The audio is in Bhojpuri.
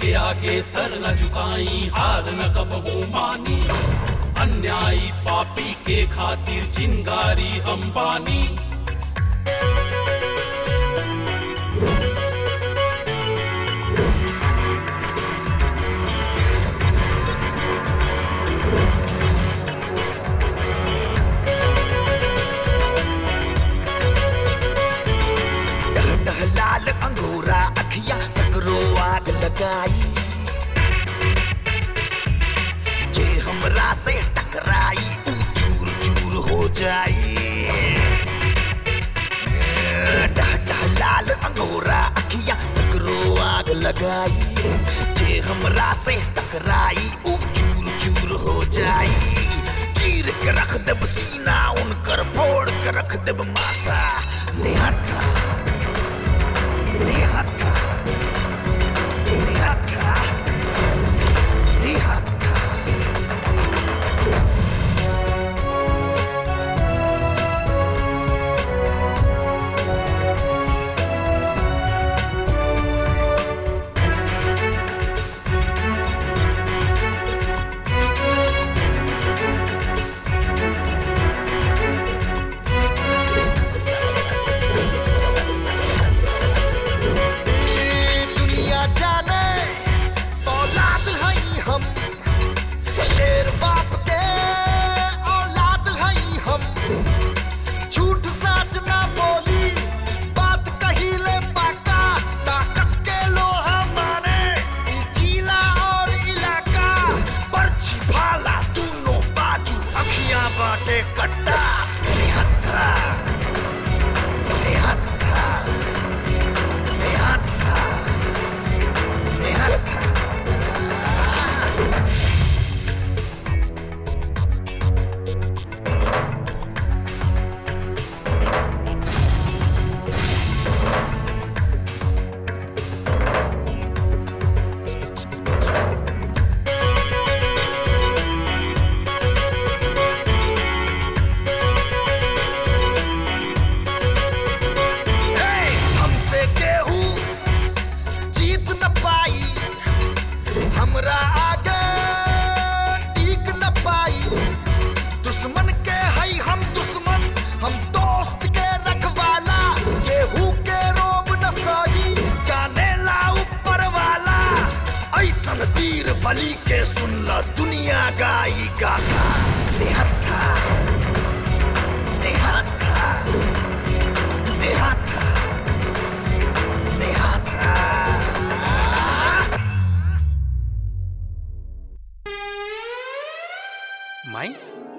के आगे सर न झुकाई, हार न कबहू मानी। अन्यायी पापी के खातिर चिंगारी हम बानी। लाल अंगूरा अखियां सगरो आग लगाई, जे हमरा से टकराई ऊ चूर चूर हो जाई। लाल अंगूरा अखियां सगरो आग लगाई, जे हमरा से टकराई ऊ चूर चूर हो जाई। चीर के रख देब सीना उनकर, फोड़ के रख देब माथा। निहत्था निहत्था निहत्था निहत्था। शेर बाप के औलाद हई हम, झूठ साच ना बोली, बात कही ले पाका। ताकत के लोहा माने ई जिला और इलाका, बर्छी भाला दोनों बाजू, अखियां बाटे कट्टा। निहत्था निहत्था निहत्था निहत्था। हमरा आगे टिक न पाई, दुश्मन के हई हम दुश्मन, हम दोस्त के रखवाला। केहू के रोब न सही, जाने ला ऊपर वाला। ऐसन वीर बलि के सुनला दुनिया गाई गाथा। निहत्था निहत्था निहत्था निहत्था। माई